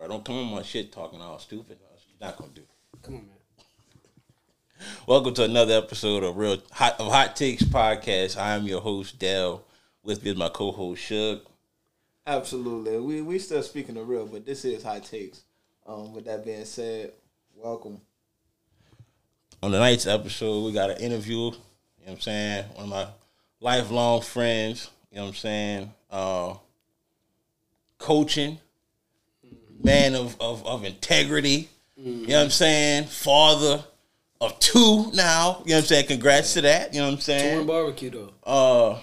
bro. Don't come on my shit talking all stupid. You're not gonna do. Come on, man. Welcome to another episode of Hot Takes Podcast. I am your host, Dell. With me is my co-host, Shug. Absolutely. We still speaking the real, but this is Hot Takes. With that being said, welcome. On tonight's episode, we got an interview. You know what I'm saying? One of my lifelong friends. You know what I'm saying? Coaching. Man of integrity. You know what I'm saying? Father of two now. You know what I'm saying? Congrats to that. You know what I'm saying? Touring barbecue, though.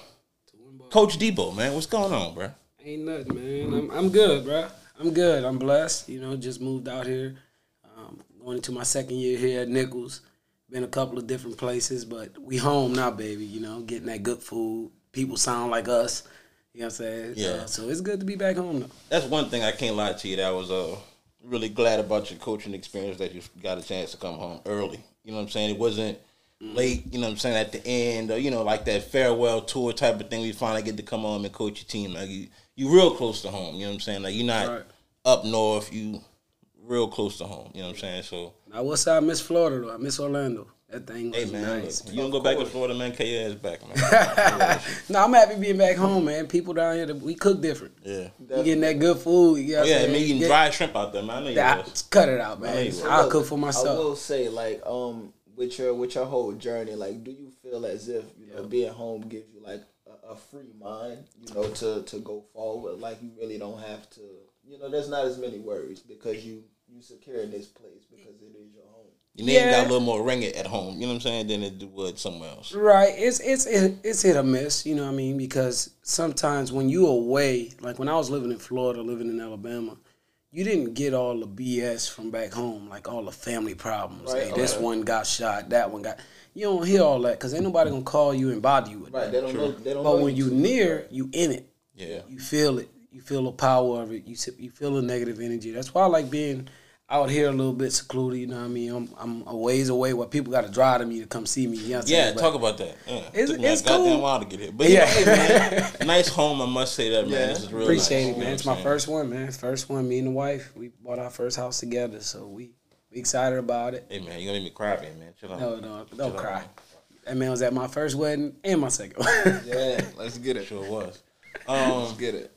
Coach Debo, man. What's going on, bro? Ain't nothing, man. I'm good, bro. I'm good. I'm blessed. You know, just moved out here. Going into my second year here at Nichols. Been a couple of different places, but we home now, baby. You know, getting that good food. People sound like us. You know what I'm saying? Yeah. So it's good to be back home, though. That's one thing I can't lie to you that I was really glad about your coaching experience, that you got a chance to come home early. You know what I'm saying? It wasn't late, you know what I'm saying, at the end, or, you know, like that farewell tour type of thing. We finally get to come home and coach your team. Like you real close to home, you know what I'm saying? Like you're not up north, you real close to home, you know what I'm saying? So now, what's up? I miss Florida, though. I miss Orlando. That thing was nice. Look, you don't go back to Florida, man, get your ass back, man. No, I'm happy being back home, man. People down here, we cook different. Yeah. You getting that good food. You know I mean, you can dry shrimp out there, man. I know you was. Cut it out, man. I'll cook for myself. I will say, like, with your whole journey, like, do you feel as if, you know, being home gives you, like, a free mind, you know, to go forward? Like, you really don't have to, you know, there's not as many worries because you secure in this place because it is your home. Your name got a little more ring it at home, you know what I'm saying, than it would somewhere else. Right. It's hit or miss, you know what I mean? Because sometimes when you away, like when I was living in Florida, living in Alabama, you didn't get all the BS from back home, like all the family problems. Right. Hey, this one got shot, that one got... You don't hear all that because ain't nobody going to call you and bother you with that. They don't know. But when you near, you in it. Yeah. You feel it. You feel the power of it. You feel the negative energy. That's why I like being out here a little bit secluded, you know what I mean? I'm a ways away where people got to drive to me to come see me. You know what I'm saying? Talk about that. Yeah. It's cool. Goddamn while to get here. But hey, man, nice home, I must say that, man. This is really Appreciate nice. it, man. It's my first one, man. First one, me and the wife. We bought our first house together, so we excited about it. Hey, man, you're going to make me cry, man. Chill out. No, don't cry. That man was at my first wedding and my second one. Yeah, let's get it. Sure was. Let's get it.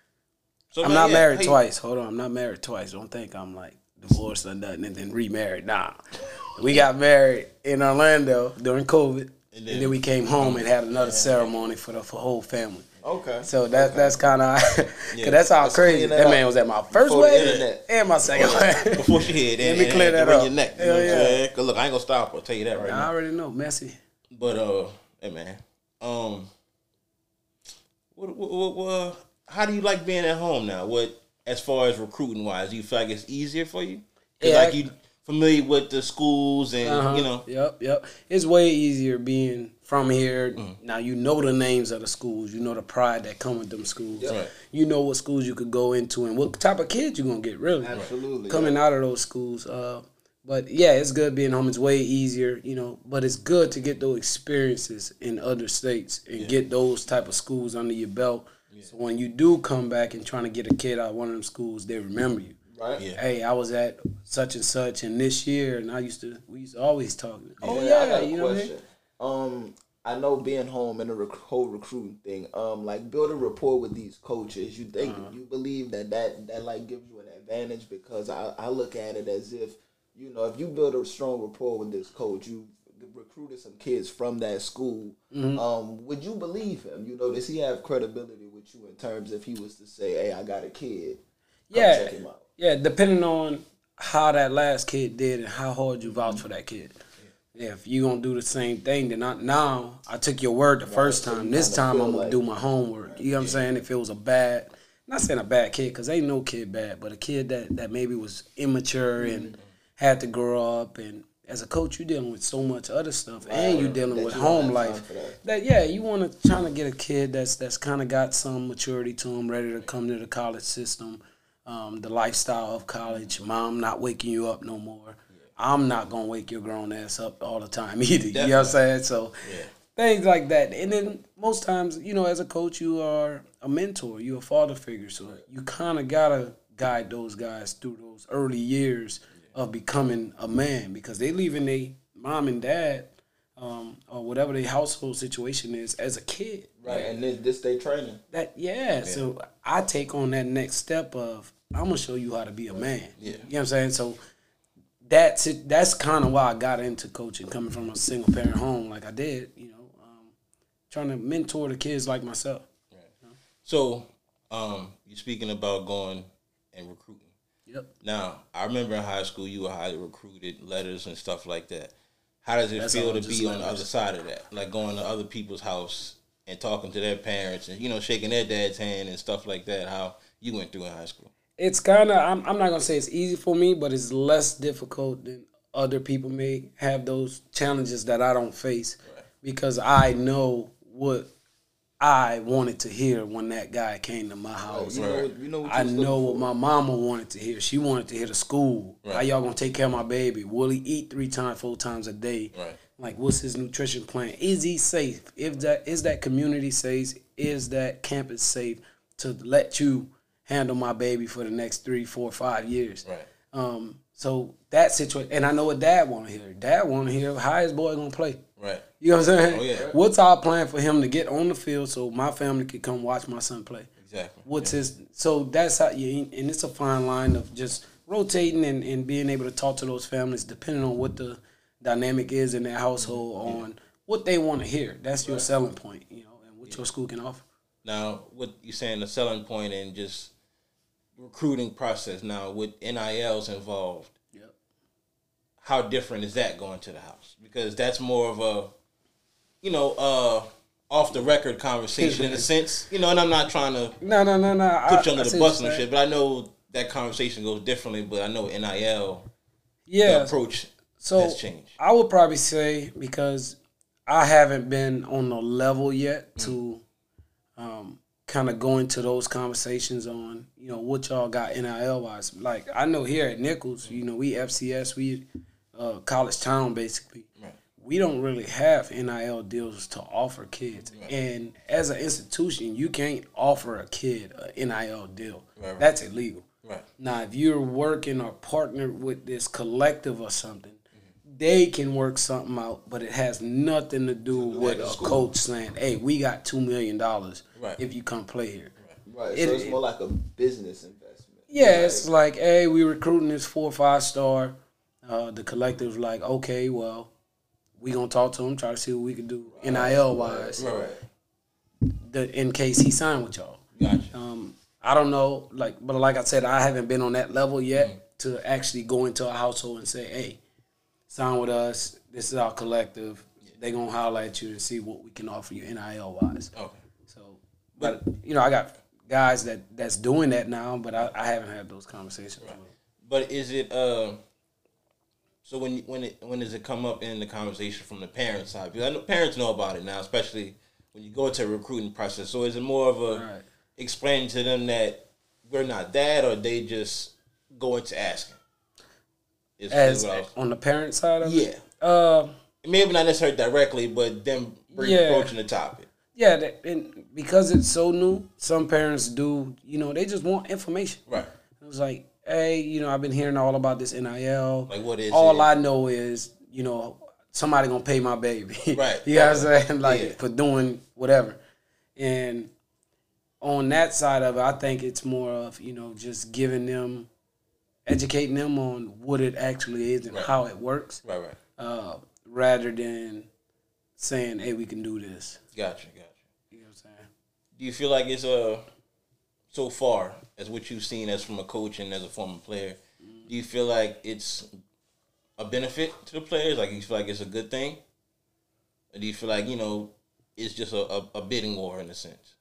So, I'm not married twice. Hold on, I'm not married twice. Don't think I'm like divorced or nothing and then remarried. Nah. We got married in Orlando during COVID, and then we came home and had another ceremony for the whole family. Okay. So that's kind of, cause that's how crazy that man was at my first wedding and my second wedding. Before she hit, let me clear that up. Your neck. You know what I'm saying? Cause look, I ain't gonna stop. I'll tell you that right now. I already know, messy. But hey man, what how do you like being at home now? What, as far as recruiting wise, do you feel like it's easier for you? Cause like you familiar with the schools and you know. Yep. It's way easier being from here. Now you know the names of the schools. You know the pride that come with them schools. Right. You know what schools you could go into and what type of kids you're gonna get. Really, absolutely coming out of those schools. But yeah, it's good being home. It's way easier, you know. But it's good to get those experiences in other states and get those type of schools under your belt. Yeah. So when you do come back and trying to get a kid out of one of them schools, they remember you. Right. Yeah. Hey, I was at such and such, and this year, and we used to always talk. Oh yeah, I got a question. I know being home and the whole recruiting thing. Like building rapport with these coaches. You think you believe that like gives you an advantage? Because I look at it as if, you know, if you build a strong rapport with this coach, you recruited some kids from that school. Would you believe him? You know, does he have credibility with you in terms if he was to say, "Hey, I got a kid. Come check him out." Yeah, depending on how that last kid did and how hard you vouch for that kid. Yeah, if you gonna do the same thing, then I took your word the first time. This time I'm gonna do my homework. You know what I'm saying? If it was a bad, not saying a bad kid, because ain't no kid bad, but a kid that maybe was immature and had to grow up, and as a coach, you're dealing with so much other stuff, and you're dealing with home life. You want to try to get a kid that's kind of got some maturity to him, ready to come to the college system, the lifestyle of college. Mom not waking you up no more. I'm not gonna wake your grown ass up all the time either. Definitely. You know what I'm saying? So things like that. And then most times, you know, as a coach, you are a mentor. You're a father figure, so you kind of gotta guide those guys through those early years of becoming a man, because they leaving their mom and dad or whatever their household situation is as a kid. Right, and this they training. So I take on that next step of, I'm going to show you how to be a man. Yeah. You know what I'm saying? So that's it. That's kind of why I got into coaching, coming from a single parent home like I did, trying to mentor the kids like myself. Right. So you're speaking about going and recruiting. Yep. Now, I remember in high school you were highly recruited, letters and stuff like that. How does it feel to be on the other side of that? Like going to other people's house and talking to their parents and, shaking their dad's hand and stuff like that, how you went through in high school? It's kind of, I'm not going to say it's easy for me, but it's less difficult than other people may have those challenges that I don't face, because I know what I wanted to hear when that guy came to my house. I know what my mama wanted to hear. She wanted to hear the school. Right. How y'all gonna take care of my baby? Will he eat 3 times, 4 times a day? Right. Like, what's his nutrition plan? Is he safe? Is that community safe? Is that campus safe to let you handle my baby for the next 3, 4, 5 years? Right. So that situation, and I know what dad want to hear. Dad want to hear, how his boy gonna play? Right. You know what I'm saying? Oh, yeah. What's our plan for him to get on the field so my family could come watch my son play? Exactly. What's his? So that's how you, and it's a fine line of just rotating and being able to talk to those families depending on what the dynamic is in their household on what they want to hear. That's your selling point, and what your school can offer. Now, what you're saying, the selling point and just recruiting process now with NILs involved. Yep. How different is that going to the house? Because that's more of a off the record conversation in a sense, and I'm not trying to no put you under the bus and shit, but I know that conversation goes differently. But I know NIL, the approach has changed. I would probably say, because I haven't been on the level yet to kind of go into those conversations on what y'all got NIL wise. Like, I know here at Nichols, we FCS, we college town basically. Right. We don't really have NIL deals to offer kids. Right. And as an institution, you can't offer a kid an NIL deal. Right. That's illegal. Right. Now, if you're working or partnered with this collective or something, they can work something out, but it has nothing to do with a coach saying, hey, we got $2 million if you come play here. Right. So it's more like a business investment. Yeah, it's like, hey, we recruiting this 4 or 5 star. The collective's like, okay, well, we gonna talk to him, try to see what we can do NIL wise, in case he signed with y'all. Gotcha. I don't know, but like I said, I haven't been on that level yet to actually go into a household and say, hey, sign with us. This is our collective. They gonna holler at you and see what we can offer you NIL wise. Okay. So, but I got guys that's doing that now, but I haven't had those conversations. Right. But is it so when does it come up in the conversation from the parent side? Because I know parents know about it now, especially when you go into a recruiting process. So is it more of a explaining to them that we're not that, or they just go into asking? On the parent side of it? Maybe not necessarily directly, but them approaching the topic. Yeah, and because it's so new, some parents do, they just want information. Right. It was like, hey, I've been hearing all about this NIL. Like, what is all I know is, somebody gonna pay my baby. Right. You know what I'm saying? For doing whatever. And on that side of it, I think it's more of, just giving them, educating them on what it actually is and how it works. Right. Rather than saying, hey, we can do this. Gotcha. You know what I'm saying? Do you feel like it's so far as what you've seen as from a coach and as a former player, do you feel like it's a benefit to the players? Like, you feel like it's a good thing? Or do you feel like, it's just a bidding war in a sense?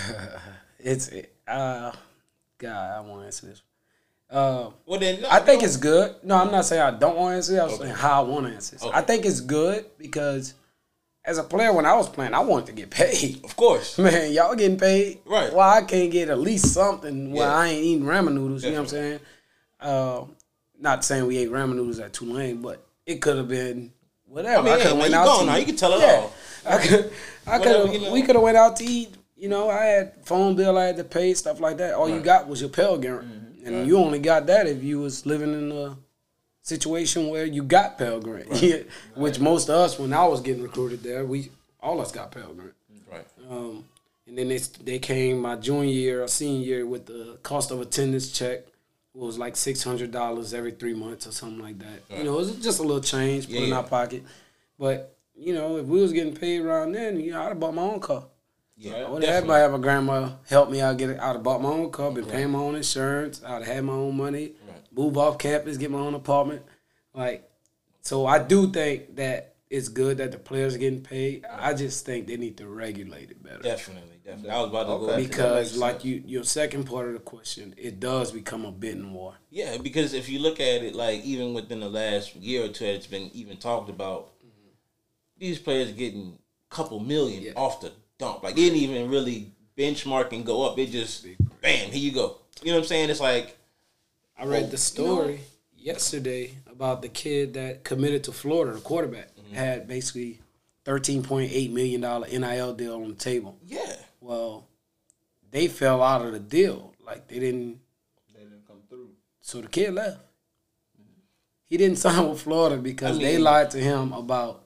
God, I want to answer this. I think it's good. No, I'm not saying I don't want to answer it. I was saying how I want to answer it. I think it's good because as a player, when I was playing, I wanted to get paid. Of course. Man, y'all getting paid. Right. Why I can't get at least something while I ain't eating ramen noodles, you know what I'm saying? Not saying we ate ramen noodles at Tulane, but it could have been whatever. I could have went out to eat. Now. You can tell it all. We could have went out to eat. I had phone bill I had to pay, stuff like that. All you got was your Pell Grant. And you only got that if you was living in a situation where you got Pell Grant, which most of us, when I was getting recruited there, all us got Pell Grant. Right. And then they came my junior year or senior year with the cost of attendance check. It was like $600 every 3 months or something like that. Right. It was just a little change put in our pocket. But, if we was getting paid around then, I'd have bought my own car. Yeah, I would have had to have a grandma help me out. I'd have bought my own car, been paying my own insurance. I'd have had my own money, move off campus, get my own apartment. So I do think that it's good that the players are getting paid. I just think they need to regulate it better. Definitely. I was about to go because, like your second part of the question, it does become a bidding more. Yeah, because if you look at it, like even within the last year or two, it's been even talked about. These players getting a couple million off the dump. Like, they didn't even really benchmark and go up. It just, bam, here you go. You know what I'm saying? It's like... I read the story yesterday about the kid that committed to Florida, the quarterback, had basically $13.8 million NIL deal on the table. Yeah. Well, they fell out of the deal. Like, they didn't come through. So the kid left. He didn't sign with Florida because they lied to him about...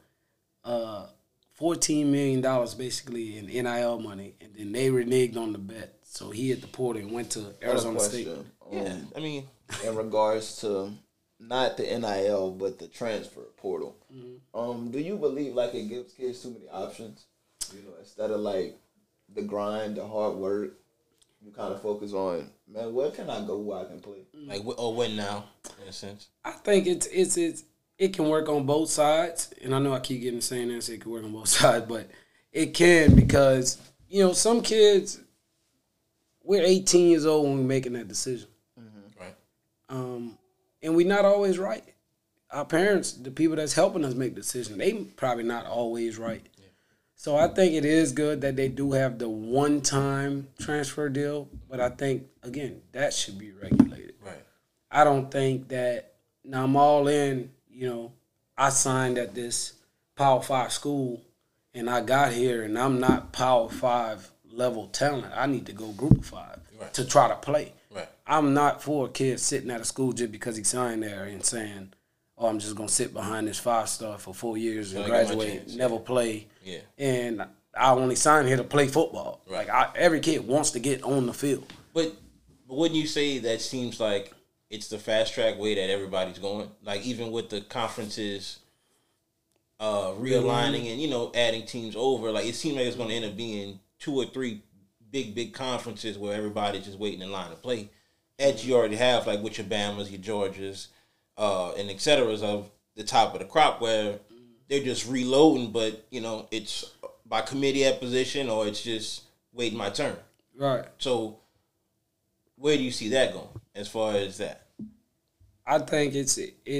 $14 million basically in NIL money, and then they reneged on the bet. So he hit the portal and went to Arizona State. In regards to not the NIL but the transfer portal, do you believe like it gives kids too many options? Instead of like the grind, the hard work, you kind of focus on, man, where can I go where I can play? Like, or when now, in a sense? I think it can work on both sides, and I know I keep getting saying that, so it can work on both sides, but it can because, some kids, we're 18 years old when we're making that decision. Right. And we're not always right. Our parents, the people that's helping us make decisions, they probably not always right. Yeah. So I think it is good that they do have the one-time transfer deal, but I think, again, that should be regulated. Right. I don't think that, now I'm all in, I signed at this Power 5 school, and I got here, and I'm not Power 5 level talent. I need to go Group of 5 to try to play. Right. I'm not for a kid sitting at a school just because he signed there and saying, I'm just going to sit behind this 5-star for 4 years and graduate, never play. Yeah. And I only signed here to play football. Right. Like, every kid wants to get on the field. But wouldn't you say that seems like it's the fast track way that everybody's going? Like, even with the conferences realigning and, adding teams over, like, it seems like it's going to end up being 2 or 3 big conferences where everybody's just waiting in line to play. As you already have, like, with your Bamas, your Georgias, and et ceteras of the top of the crop where they're just reloading, but, it's by committee at position or it's just waiting my turn. Right. So where do you see that going as far as that? I think it's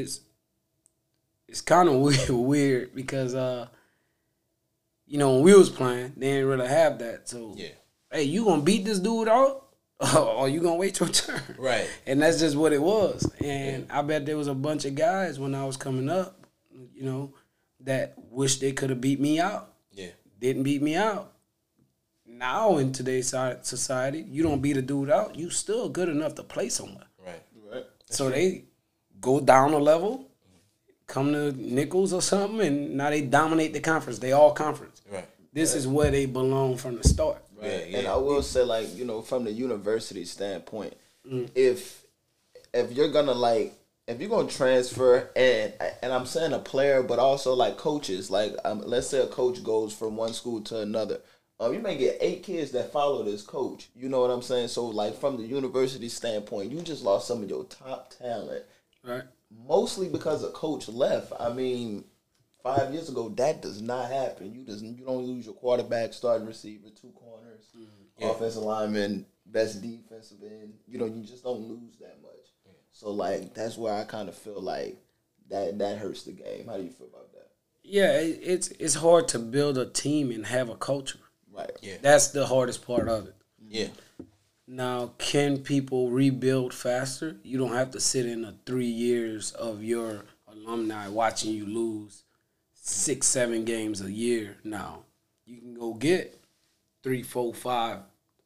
kind of weird because when we was playing, they didn't really have that. So hey, you gonna beat this dude out, or you gonna wait your turn? Right. And that's just what it was. And I bet there was a bunch of guys when I was coming up, that wish they could have beat me out. Yeah. Didn't beat me out. Now in today's society, you don't beat a dude out, you still good enough to play somewhere. Right. So they go down a level, come to Nichols or something, and now they dominate the conference. They all conference. Right. This is where they belong from the start. Right. And I will say, like, from the university standpoint, if you're gonna if you're gonna transfer, and I'm saying a player, but also like coaches, like let's say a coach goes from one school to another. You may get 8 kids that follow this coach. You know what I'm saying? So, like, from the university standpoint, you just lost some of your top talent. Right. Mostly because a coach left. I mean, 5 years ago, that does not happen. You don't lose your quarterback, starting receiver, 2 corners, offensive lineman, best defensive end. You just don't lose that much. Yeah. So, like, that's where I kind of feel like that hurts the game. How do you feel about that? Yeah, it's hard to build a team and have a culture. Right. Yeah. That's the hardest part of it. Yeah. Now, can people rebuild faster? You don't have to sit in 3 years of your alumni watching you lose 6, 7 games a year now. You can go get 3, 4, 5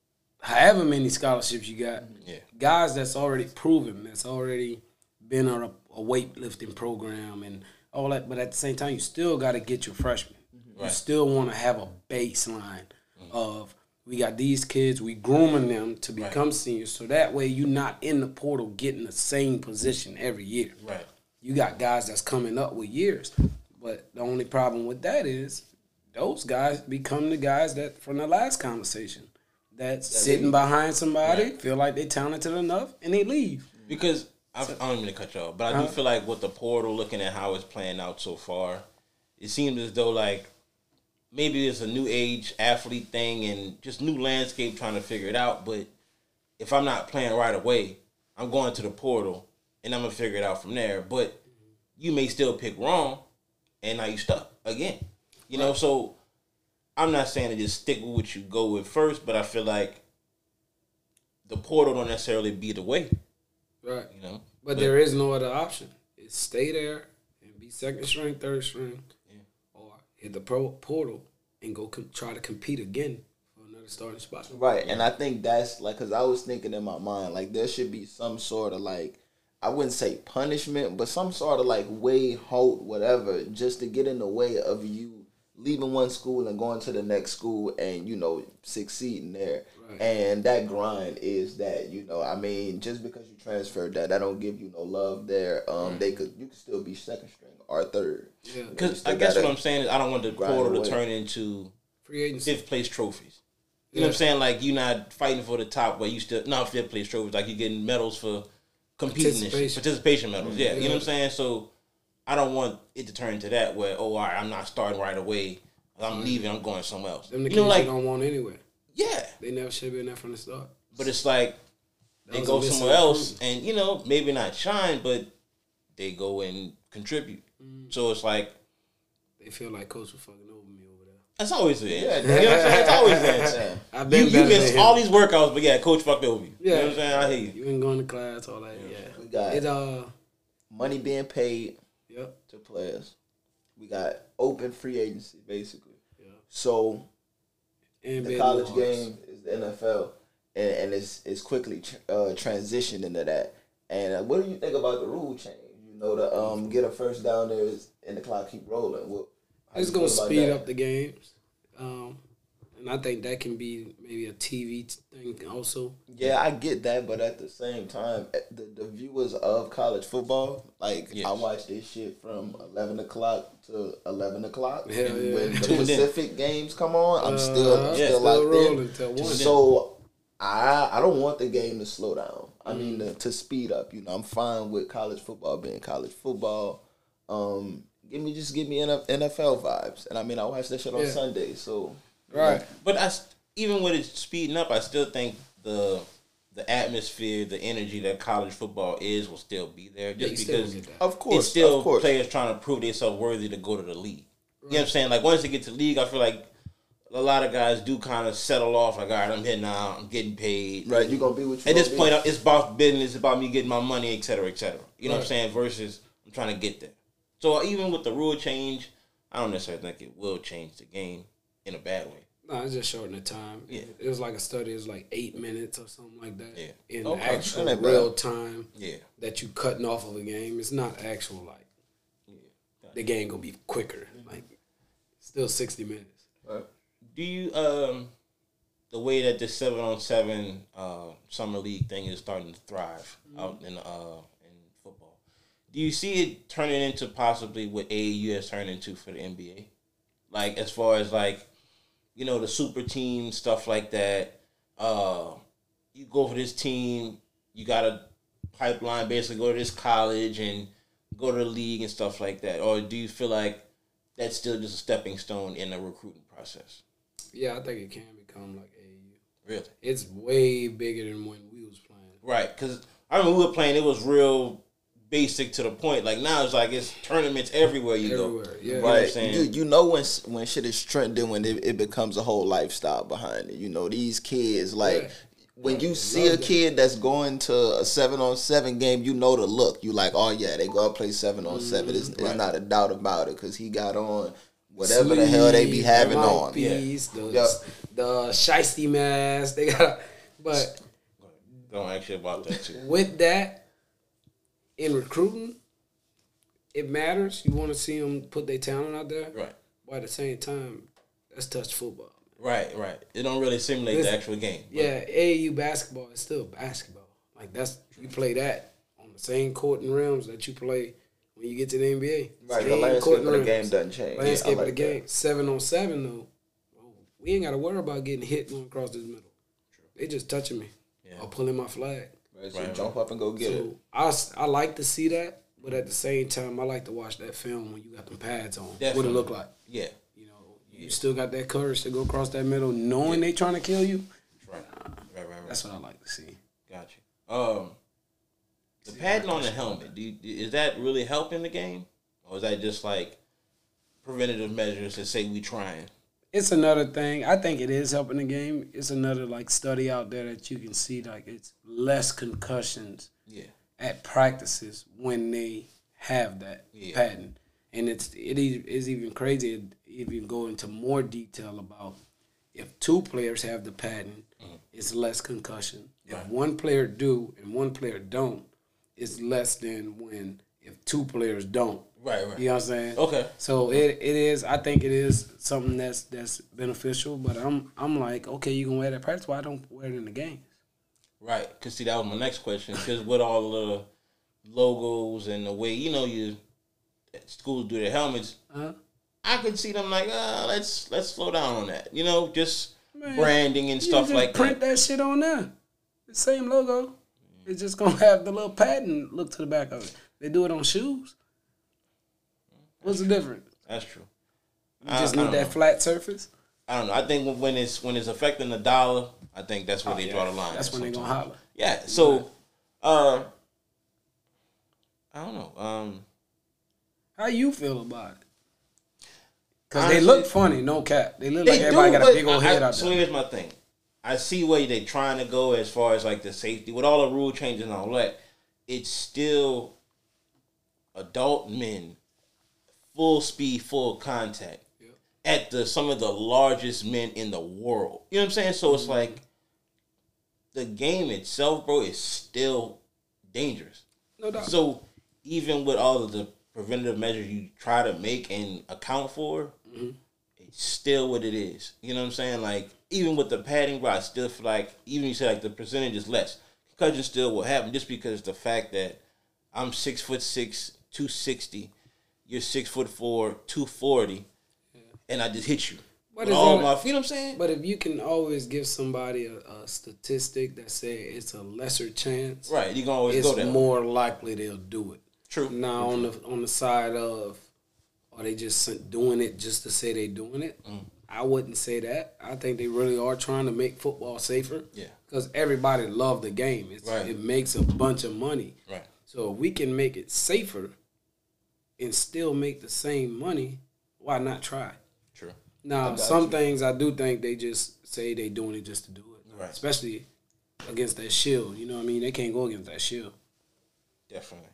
however many scholarships you got, Yeah. guys that's already proven, that's already been on a weightlifting program and all that. But at the same time, you still got to get your freshmen. You still want to have a baseline of we got these kids, we grooming them to become seniors, so that way you're not in the portal getting the same position every year. Right. You got guys that's coming up with years, but the only problem with that is those guys become the guys that from the last conversation that's sitting behind somebody, feel like they're talented enough, and they leave. Because I don't mean to cut you off, but I do feel like with the portal, looking at how it's playing out so far, it seems as though like maybe it's a new age athlete thing and just new landscape trying to figure it out. But if I'm not playing right away, I'm going to the portal and I'm gonna figure it out from there. But you may still pick wrong, and now you stuck again. You know, so I'm not saying to just stick with what you go with first, but I feel like the portal don't necessarily be the way. Right. You know, but there is no other option. It's stay there and be second string, third string, or hit the portal and go try to compete again for another starting spot. Right, and I think that's like, because I was thinking in my mind, like there should be some sort of like, I wouldn't say punishment, but some sort of like way, halt, whatever, just to get in the way of you leaving one school and going to the next school and, you know, succeeding there. Right. And that grind is that, you know, I mean, just because you transferred that don't give you no love there. You could still be second string or third. Yeah. Because I guess what I'm saying is I don't want the portal to turn into free agency, fifth place trophies. You know what I'm saying? Like you're not fighting for the top, but you still not fifth place trophies. Like you're getting medals for competing and participation medals. Yeah, you know what I'm saying? So I don't want it to turn into that where, all right, I'm not starting right away. I'm leaving. I'm going somewhere else. Them the kids like, you don't want anyway. Yeah. They never should have been there from the start. But it's like they go somewhere else and, you know, maybe not shine, but they go and contribute. So it's like they feel like coach was fucking over me over there. That's always the answer. You know what I'm saying? It's always the answer. You missed all these workouts, but yeah, coach fucked over you. Yeah. You know what I'm saying? I hear you. You ain't going to class, all that. Yeah. We got money being paid to players. We got open free agency, basically. Yeah. So the college game is the NFL, and it's quickly transitioned into that. And what do you think about the rule change? You know, to get a first down there and the clock keep rolling. It's going to speed up the games. And I think that can be maybe a TV thing also. Yeah, I get that, but at the same time, the viewers of college football, like, I watch this shit from 11 o'clock to 11 o'clock. Hell and yeah. when the Pacific games come on, I'm still locked in. So I don't want the game to slow down. I mean, to speed up. You know, I'm fine with college football being college football. Give me NFL vibes. And I mean, I watch that shit on Sunday, so... Right. But even with it speeding up, I still think the atmosphere, the energy that college football will still be there. Just because, of course, it's still players trying to prove themselves worthy to go to the league. Right. You know what I'm saying? Like, once they get to the league, I feel like a lot of guys do kind of settle off. Like, all right, I'm here now. I'm getting paid. Right, you're going to be what you at this point, it's about business. It's about me getting my money, et cetera, et cetera. You know what I'm saying? Versus I'm trying to get there. So even with the rule change, I don't necessarily think it will change the game in a bad way. No, it's just shortening the time. Yeah. It was like a study. It was like 8 minutes or something like that. Yeah. In actual real time that you cutting off of a game. It's not actual, like, the game going to be quicker. Like, still 60 minutes. Do you, the way that the 7-on-7 summer league thing is starting to thrive out in football, do you see it turning into possibly what AAU has turned into for the NBA? Like, as far as, like, you know, the super team, stuff like that. You go for this team, you got a pipeline, basically go to this college and go to the league and stuff like that. Or do you feel like that's still just a stepping stone in the recruiting process? Yeah, I think it can become like AAU. Really? It's way bigger than when we was playing. Right, because I remember we were playing, it was real basic to the point. Like, now it's like it's tournaments everywhere you go. Yeah. You know what I'm saying? You know when shit is trending, when it becomes a whole lifestyle behind it. You know, these kids, like, when you see a kid that's going to a 7-on-7 game, you know the look. You like, oh yeah, they go play 7-on-7. It's not a doubt about it, because he got on whatever the hell they be having on. The shiesty mask. They got But don't ask you about that too. With that, in recruiting, it matters. You want to see them put their talent out there, Right. But at the same time, that's touch football. Right. It don't really simulate the actual game. Yeah, AAU basketball is still basketball. Like you play that on the same court and rims that you play when you get to the NBA. Right, Same the landscape court of and the rims. game doesn't change. Landscape Yeah, of the game, 7-on-7 though. We ain't got to worry about getting hit going across this middle. They just touching me or pulling my flag. Right, so jump up and go get it. I like to see that, but at the same time, I like to watch that film when you got them pads on. Definitely. What it look like. Yeah. You know, you still got that courage to go across that middle knowing they trying to kill you. Right. That's what I like to see. Got you. The padding on the helmet, is that really helping the game? Or is that just like preventative measures to say we trying? It's another thing. I think it is helping the game. It's another like study out there that you can see like it's less concussions at practices when they have that padding. And it is even crazy. It even go into more detail about if two players have the padding, it's less concussion. If one player do and one player don't, it's less than when if two players don't. Right. You know what I'm saying? Okay. So it is. I think it is something that's beneficial. But I'm like, okay, you can wear that practice. Why don't wear it in the games? Right. Because see, that was my next question. Because with all the logos and the way you schools do their helmets, I could see them like, let's slow down on that. Just branding and stuff like that. Print that shit on there. The same logo. It's just gonna have the little pattern look to the back of it. They do it on shoes. What's the difference? That's true. You just need that flat surface. I don't know. I think when it's affecting the dollar, I think that's where they draw the line. That's when they gonna holler. Yeah. So, I don't know. How you feel about it? Because they look funny, no cap. They look like everybody got a big old head out there. So here's my thing. I see where they trying to go as far as like the safety. With all the rule changes and all that, it's still adult men, full speed, full contact at some of the largest men in the world. You know what I'm saying? So it's like the game itself, bro, is still dangerous. No doubt. So even with all of the preventative measures you try to make and account for, it's still what it is. You know what I'm saying? Like, even with the padding, bro, I still feel like, even you say like the percentage is less, concussion still will happen just because the fact that I'm 6'6", 260, you're 6'4", 240, and I just hit you. But you know what I'm saying? But if you can always give somebody a statistic that say it's a lesser chance, right? You can always go there. It's more likely they'll do it. True. Now on the side of, are they just doing it just to say they doing it? I wouldn't say that. I think they really are trying to make football safer. Yeah. Because everybody love the game. It makes a bunch of money. Right. So if we can make it safer and still make the same money, why not try? True. Now, some things I do think they just say they doing it just to do it. Right. Especially against that shield. You know what I mean? They can't go against that shield. Definitely.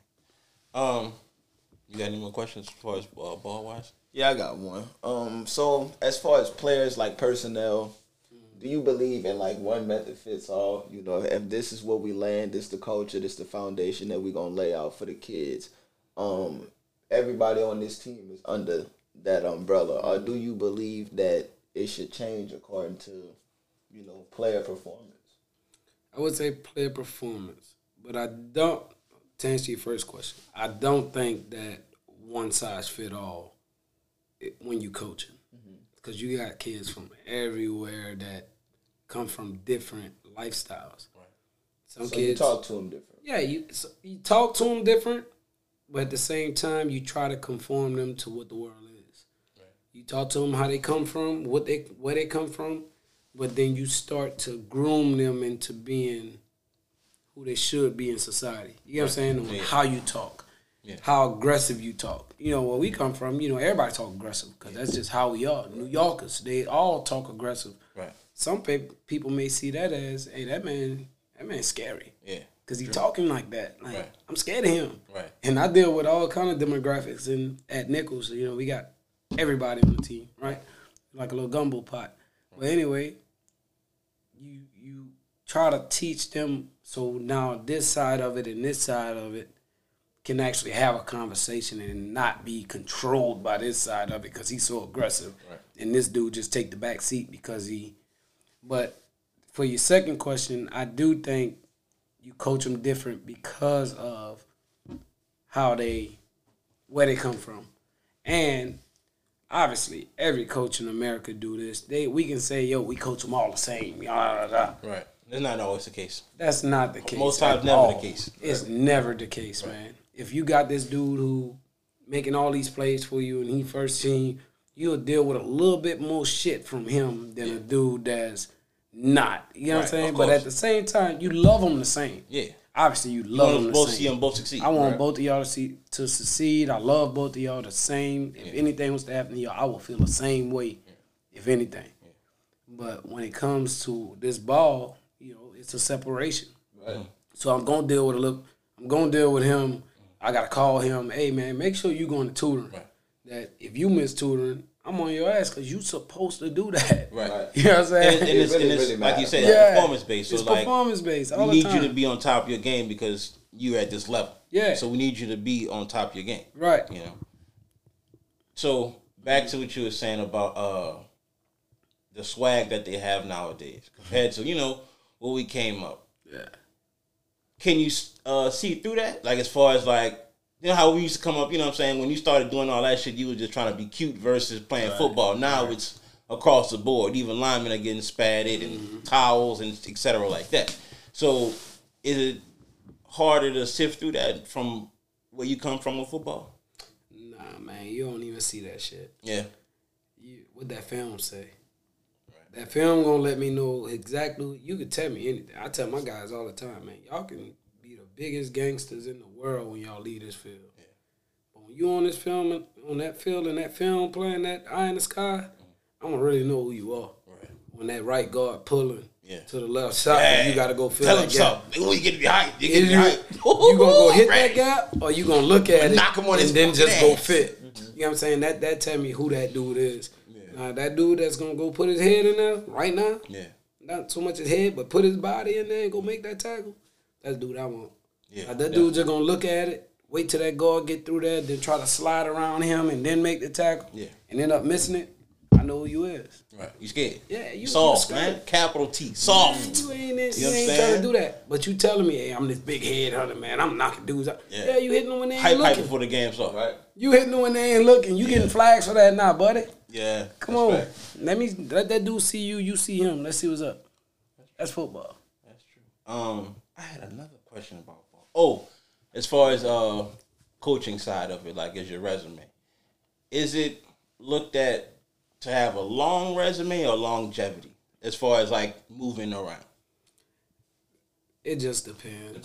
You got any more questions as far as ball-wise? Yeah, I got one. So as far as players, like personnel, do you believe in like one method fits all? You know, if this is what we land, this the culture, this the foundation that we're gonna lay out for the kids. Everybody on this team is under that umbrella. Or do you believe that it should change according to, player performance? I would say player performance, but I don't. To answer your first question, I don't think that one size fit all when you coaching, because you got kids from everywhere that come from different lifestyles. Right. So kids, you talk to them different. Yeah, you talk to them different, but at the same time, you try to conform them to what the world is. Right. You talk to them how they come from, where they come from, but then you start to groom them into being who they should be in society. You know what I'm saying? Yeah. How you talk. Yeah. How aggressive you talk. Where we come from, everybody talk aggressive because that's just how we are. New Yorkers, they all talk aggressive. Right. Some people may see that as, hey, that man's scary. Yeah. Because he talking like that. Like, right. I'm scared of him. Right. And I deal with all kind of demographics at Nichols. We got everybody on the team, right? Like a little gumbo pot. Right. But anyway, you try to teach them so now this side of it and this side of it can actually have a conversation and not be controlled by this side of it because he's so aggressive. Right. And this dude just take the back seat because he. But for your second question, I do think you coach them different because of where they come from. And obviously, every coach in America do this. We can say, yo, we coach them all the same. Right. That's not always the case. That's not the case. Most times, never the case. It's never the case, man. If you got this dude who making all these plays for you and he first team, you'll deal with a little bit more shit from him than a dude that's not. You know what I'm saying? But at the same time, you love them the same. Yeah. Obviously, you love them the same. See them both succeed. I want both of y'all to succeed. I love both of y'all the same. If anything was to happen to y'all, I would feel the same way, if anything. Yeah. But when it comes to this ball, it's a separation. Right. So I'm gonna deal with him. I gotta call him. Hey man, make sure you going to tutoring. Right. That if you miss tutoring, I'm on your ass because you supposed to do that. Right. You know what I'm saying? And it's really like you said, it's performance based. So it's performance based. We need you to be on top of your game because you're at this level. Yeah. So we need you to be on top of your game. Right. So back to what you were saying about the swag that they have nowadays compared to when we came up. Yeah. Can you see through that? Like as far as like. How we used to come up, when you started doing all that shit, you was just trying to be cute versus playing football. Now it's across the board. Even linemen are getting spatted and towels and et cetera like that. So is it harder to sift through that from where you come from with football? Nah, man, you don't even see that shit. Yeah. What that film say? Right. That film gonna let me know exactly. You could tell me anything. I tell my guys all the time, man, y'all can biggest gangsters in the world when y'all leave this field. Yeah. But when you on this film, on that field, and that film playing that Eye in the Sky, I'm gonna really know who you are. Right. When that right guard pulling to the left side, you gotta go fill that gap. When you get behind, you gonna go hit that gap, or you gonna look at it knock him on and then just go fit. Mm-hmm. You know what I'm saying? That tell me who that dude is. Yeah. That dude that's gonna go put his head in there right now. Yeah. Not so much his head, but put his body in there and go make that tackle. That's the dude I want. Yeah, that dude just gonna look at it, wait till that guard get through there, then try to slide around him and then make the tackle. Yeah. And end up missing it. I know who you is. Right. You scared. Yeah, you soft, man. Capital T. Soft. You ain't trying to do that. But you telling me, hey, I'm this big head hunter, man. I'm knocking dudes out. Yeah, you hitting them when they ain't looking. Hype before the game's off, right? You hitting them when they ain't looking. You getting flags for that now, buddy. Yeah. Come on. Right. Let that dude see you, you see him. Let's see what's up. That's football. That's true. I had another question about ball. Oh, as far as coaching side of it, like as your resume, is it looked at to have a long resume or longevity as far as like moving around? It just depends.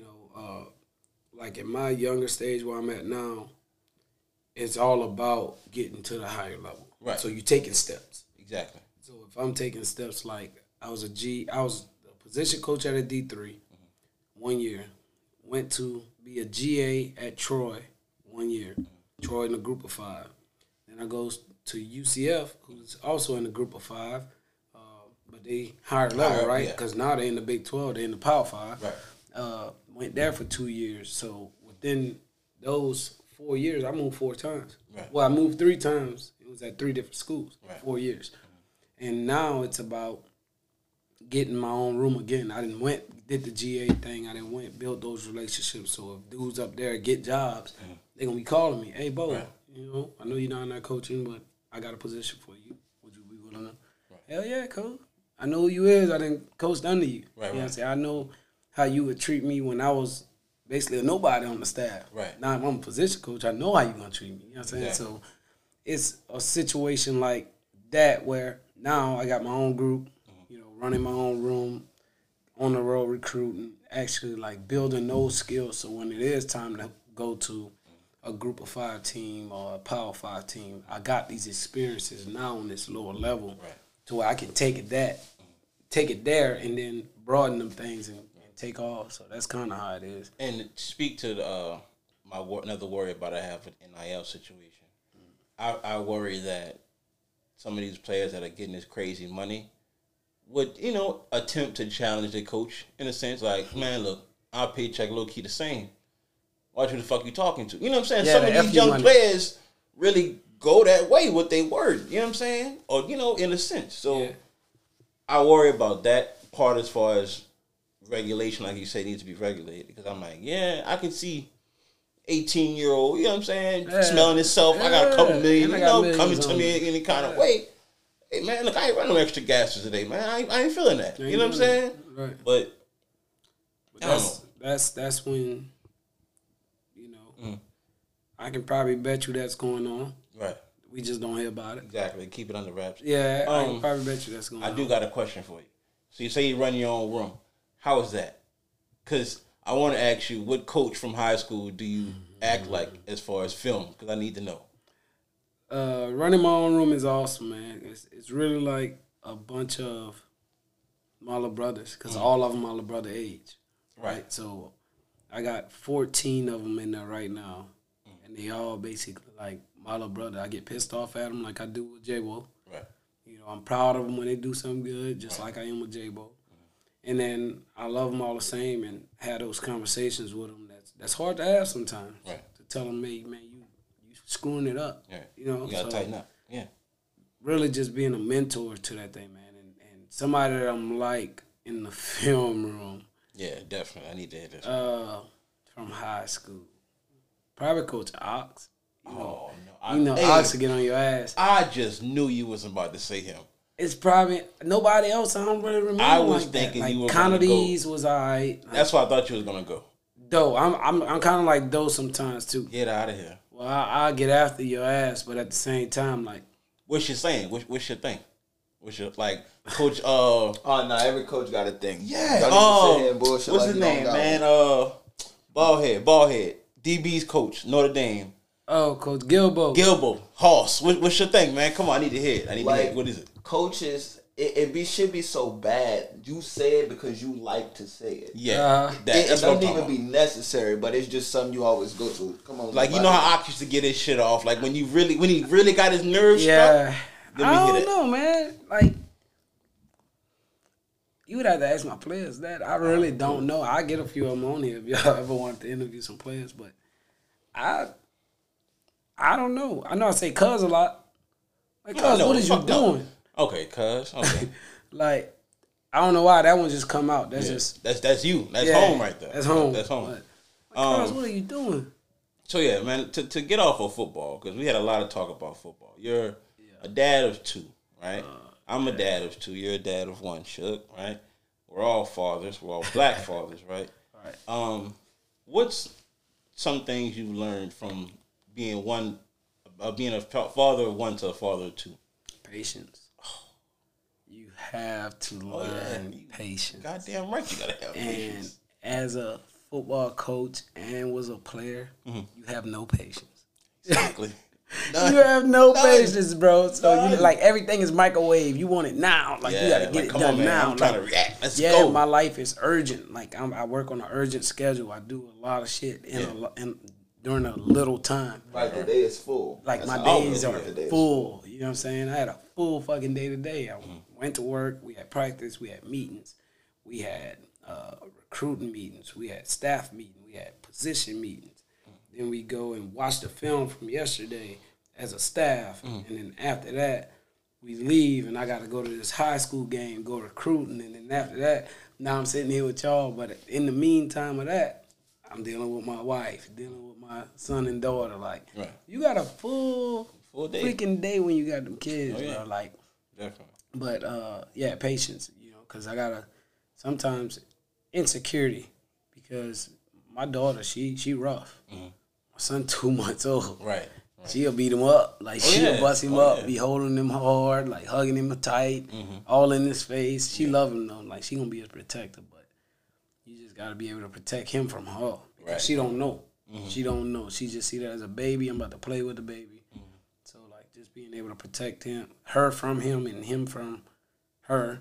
Like in my younger stage where I'm at now, it's all about getting to the higher level. Right. So you're taking steps. Exactly. So if I'm taking steps, like I was a position coach at a D3 1 year. Went to be a GA at Troy 1 year. Troy in the group of 5. Then I goes to UCF, who's also in the group of 5, but they higher level, right? Because now they're in the Big 12, they're in the Power 5. Right. Went there for 2 years. So within those 4 years, I moved 4 times. Right. Well, I moved 3 times. It was at 3 different schools, 4 years. And now it's about getting my own room again. I did the GA thing. I built those relationships. So if dudes up there get jobs, they're going to be calling me. Hey, Bo, I know you're not in that coaching, but I got a position for you. Would you be willing to? Right. Hell yeah, coach. I know who you is. I didn't coach under you. Right, you know what I'm saying? I know how you would treat me when I was basically a nobody on the staff. Right. Now if I'm a position coach, I know how you're going to treat me. You know what I'm saying? Exactly. So it's a situation like that where now I got my own group, running my own room, on the road recruiting, actually like building those skills. So when it is time to go to a group of 5 team or a Power 5 team, I got these experiences now on this lower level to where I can take it there and then broaden them things and take off. So that's kind of how it is. And speak to another worry about I have an NIL situation. I worry that some of these players that are getting this crazy money would, attempt to challenge their coach in a sense. Like, man, look, our paycheck low key the same. Watch who the fuck you talking to. You know what I'm saying? Yeah, some of these young players really go that way with their word. You know what I'm saying? Or, in a sense. So I worry about that part as far as regulation, like you say, needs to be regulated. Because I'm like, yeah, I can see 18-year-old, you know what I'm saying, smelling himself. I got a couple million, coming to me in any kind of way. Hey, man, look, I ain't running no extra gas today, man. I ain't feeling that. You know what I'm saying? Right. But that's when, I can probably bet you that's going on. Right. We just don't hear about it. Exactly. Keep it under wraps. Yeah, I can probably bet you that's going on. I do got a question for you. So you say you run your own room. How is that? Because I want to ask you, what coach from high school do you act like as far as film? Because I need to know. Running my own room is awesome, man. It's really like a bunch of my little brothers, because all of them are little brother age. Right. So I got 14 of them in there right now. And they all basically like my little brother. I get pissed off at them like I do with J-Bo. Right. I'm proud of them when they do something good, just like I am with J-Bo. And then I love them all the same and have those conversations with them. That's hard to have sometimes. Right. To tell them, hey, man, you screwing it up. Yeah. You got to tighten up. Yeah. Really just being a mentor to that thing, man. And somebody that I'm like in the film room. Yeah, definitely. I need to hear this. From high school. Probably Coach Ox. No. Ox will get on your ass. I just knew you wasn't about to say him. It's probably nobody else. I don't really remember. I was like thinking that. you were kind of gonna these was alright. That's why I thought you was gonna go. Though I'm kind of like those sometimes too. Get out of here. Well, I'll get after your ass, but at the same time, like, what's your saying? What's your thing? What's your coach? Oh no, every coach got a thing. Yeah. What's his name, man? Bald head. DB's coach, Notre Dame. Oh, Coach Gilbo. Hoss. What's your thing, man? Come on, I need to hear it. I need to hear it. What is it? Coaches, should be so bad. You say it because you like to say it. Yeah. It doesn't even be necessary, but it's just something you always go to. Come on. Like, you know how Ox used to get his shit off? Like, when he really got his nerves struck? I don't know, man. Like, you would have to ask my players that. I really don't know. I get a few of them on here if y'all ever want to interview some players, but I don't know. I know I say cuz a lot. Like, cuz, what is you doing? Okay, cuz. Okay. Like, I don't know why that one just come out. That's just that's you. That's home right there. That's home. That's home. Like, cuz, what are you doing? So yeah, man. To get off of football, because we had a lot of talk about football. You're a dad of two, right? I'm a dad of two. You're a dad of one, Shook, right? We're all fathers. We're all black fathers, right? Right. What's some things you learned from being a father of one to a father of two? Patience. You have to learn patience. Goddamn right, you gotta have patience. And as a football coach and was a player, you have no patience. Exactly. You have no patience, bro. So you like everything is microwave. You want it now. Like you gotta get it done now. I'm trying to react. Let's go. go. My life is urgent. Like I work on an urgent schedule. I do a lot of shit during a little time. Like the day is full. Like my days are full. You know what I'm saying? I had a full fucking day today. I went to work. We had practice. We had meetings. We had recruiting meetings. We had staff meetings. We had position meetings. Then we go and watch the film from yesterday as a staff. And then after that, we leave, and I got to go to this high school game, go recruiting. And then after that, now I'm sitting here with y'all. But in the meantime of that, I'm dealing with my wife, dealing with my son and daughter. Like, you got a full day. Freaking day when you got them kids, bro. Like, definitely. But, yeah, patience, because I got to sometimes insecurity because my daughter, she rough. My son 2 months old. Right. She'll beat him up. Like, she'll bust him up, be holding him hard, like hugging him tight, all in his face. She love him, though. Like, she going to be his protector, but you just got to be able to protect him from her. Because she don't know. She don't know. She just see that as a baby. I'm about to play with the baby. So, like, just being able to protect her from him, and him from her.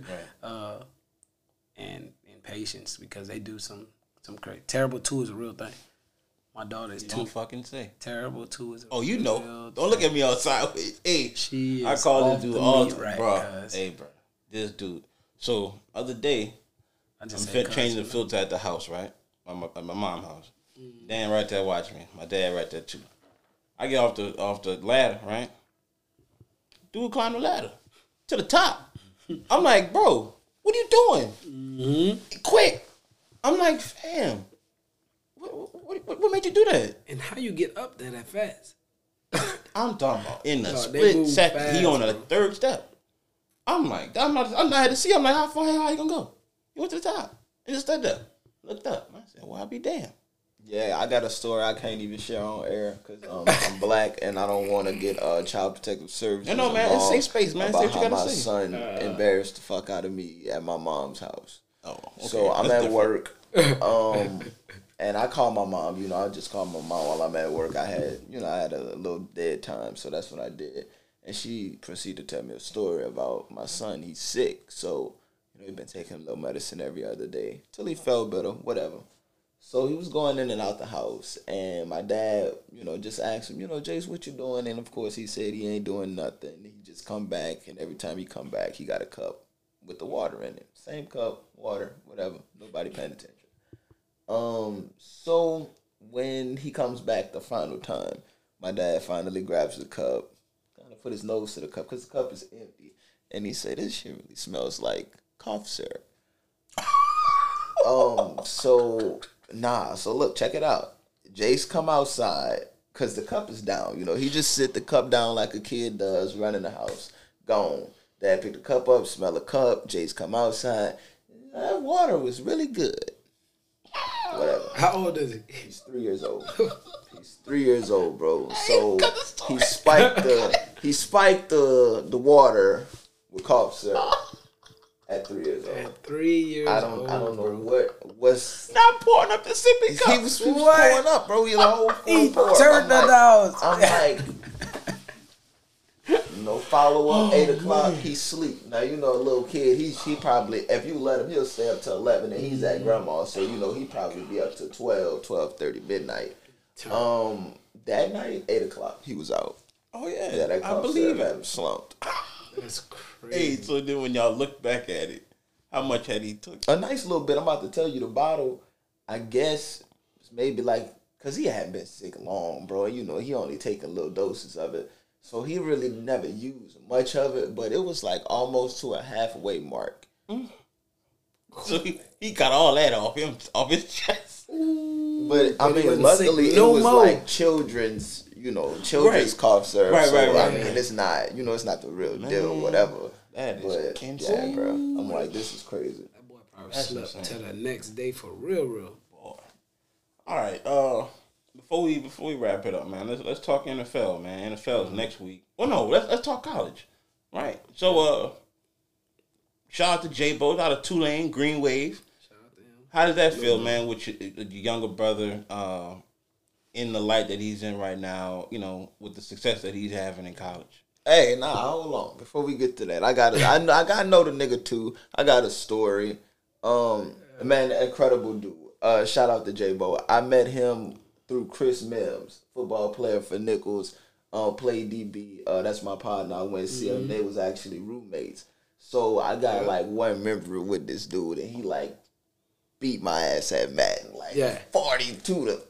And patience, because they do some crazy. Terrible 2 is a real thing. My daughter is 2. Don't fucking say. Terrible 2 is a you know. Don't look at me all sideways. Hey, she I call this dude all right, bro. Cause. Hey, bro. This dude. So other day, I I'm just changing the filter at the house, right? At my mom's house. Dan right there watching me. My dad right there too. I get off the ladder, right? Dude climb the ladder to the top. I'm like, bro, what are you doing? Mm-hmm. Quick. I'm like, fam, what made you do that? And how you get up there that fast? I'm talking about in a split second. Fast, he on the third step. I'm like, I'm not had to see. I'm like, how you gonna go? He went to the top. He just stood there, looked up. I said, well, I'll be damned. Yeah, I got a story I can't even share on air because I'm black and I don't want to get Child Protective Services. No, man, it's safe space, man. About how my son embarrassed the fuck out of me at my mom's house. Oh, okay. So I'm at work, and I call my mom. You know, I just call my mom while I'm at work. I had a little dead time, so that's what I did. And she proceeded to tell me a story about my son. He's sick, so he'd been taking a little medicine every other day till he felt better, whatever. So he was going in and out the house, and my dad, just asked him, Jace, what you doing? And, of course, he said he ain't doing nothing. He just come back, and every time he come back, he got a cup with the water in it. Same cup, water, whatever. Nobody paying attention. So when he comes back the final time, my dad finally grabs the cup, kind of put his nose to the cup, because the cup is empty. And he said, this shit really smells like cough syrup. So look, check it out. Jace come outside because the cup is down. He just sit the cup down like a kid does, running the house. Gone. Dad pick the cup up, smell the cup. Jace come outside. That water was really good. Whatever. How old is he? He's 3 years old. He's 3 years old, bro. So he spiked the water with cough syrup. At 3 years old. At 3 years old. I don't know what's not pouring up the sippy cup. He was pouring up, bro. He turned the nose. I'm like, follow up 8 o'clock. He sleep. Now a little kid. He probably, if you let him, he'll stay up till 11, and he's at grandma. So he probably be up to 12:30 midnight. That night 8 o'clock he was out. Oh yeah, yeah. That I believe had him slumped. That's crazy. Hey, so then when y'all look back at it, how much had he took? A nice little bit. I'm about to tell you the bottle. I guess maybe because he hadn't been sick long, bro. He only taking little doses of it, so he really never used much of it. But it was almost to a halfway mark. So he got all that off his chest. But I mean, luckily it was children's. Children's cough syrup. Right. I mean, it's not, it's not the real deal or whatever. That is yeah, bro. I'm like, this is crazy. That boy probably slept until the next day for real. Boy. All right. Before we wrap it up, man, let's talk NFL, man. NFL is next week. Well, no, let's talk college. Right. So, shout out to J-Bo out of Tulane, Green Wave. Shout out to him. How does that feel, man, with your younger brother? In the light that he's in right now, with the success that he's having in college. Hey, hold on. Before we get to that, I gotta know the nigga too. I got a story. Man, incredible dude. Shout out to J-Bo. I met him through Chris Mims, football player for Nichols. Played DB. That's my partner. I went to see him. They was actually roommates. So I got one memory with this dude, and he beat my ass at Madden 42 to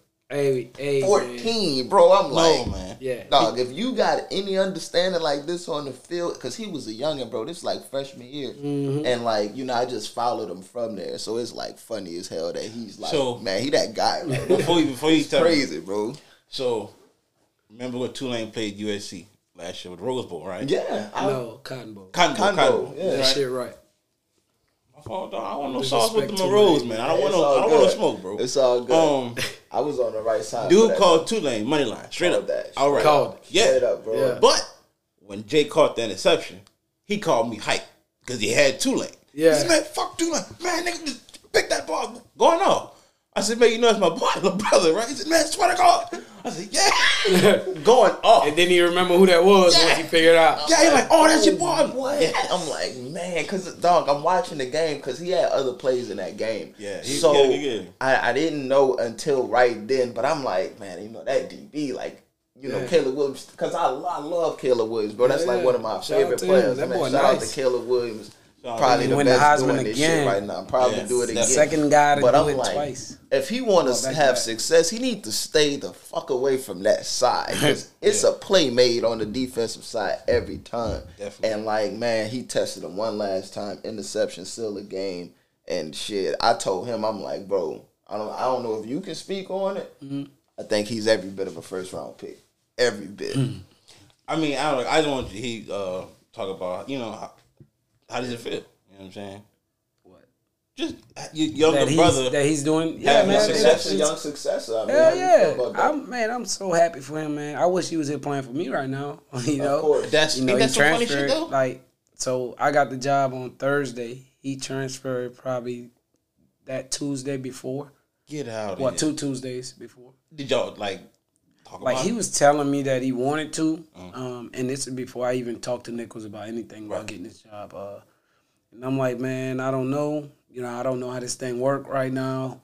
14, man. bro. I'm like, man. Yeah. Dog, if you got any understanding like this on the field, because he was a youngin', bro. This freshman year. Mm-hmm. And I just followed him from there. So it's funny as hell that he's man, he that guy, right? Before you tell crazy, bro. So, remember when Tulane played USC last year with Rose Bowl, right? Yeah. No, Cotton Bowl. Cotton Bowl. Yeah. That shit right. I want no sauce with the Maroons, man. I don't want no smoke, bro. It's all good. I was on the right side. Dude called Tulane money line, straight up. That. All right, called it. Yeah, straight up, bro. Yeah. But when Jay caught the interception, he called me hype because he had Tulane. Yeah. He said, "Man, fuck Tulane, man, nigga, just pick that ball going off." I said, "Man, it's my boy, little brother, right?" He said, "Man, swear to God." I said, "Yeah." Going off. And then he remember who that was once he figured out. Yeah, he's like, "Oh, that's your boy." What? Yeah. I'm like, man, because, dog, I'm watching the game because he had other plays in that game. Yeah. I didn't know until right then, but I'm like, man, that DB, Caleb Williams, because I love Caleb Williams, bro. That's one of my favorite players. That man. boy Shout out nice. to Caleb Williams. probably the win the best Heisman doing this shit again. right now. Probably do it again. Second guy to but do I'm it like, twice. If he want to back have to success, he need to stay the fuck away from that side. 'Cause it's a play made on the defensive side every time. Definitely. And like, man, he tested him one last time, interception, still a game, and shit. I told him, I'm like, bro, I don't know if you can speak on it. Mm-hmm. I think he's every bit of a first round pick, every bit. I mean, I don't want he talk about how does it feel? You know what I'm saying? What? Just your younger brother that he's doing. Yeah, Yeah, man. That's a young successor. I mean, Hell how you feel about yeah. that? I'm so happy for him, man. I wish he was here playing for me right now. You know, Of course. That's you know, that's he some funny shit transferred. though. Like, so I got the job on Thursday. He transferred probably that Tuesday before. Get out of What, here. 2 Tuesdays before? Did y'all talk Like, about he it? was telling me that he wanted to, and this is before I even talked to Nichols about anything about Right. getting this job. And I'm like, man, I don't know. You know, I don't know how this thing work right now.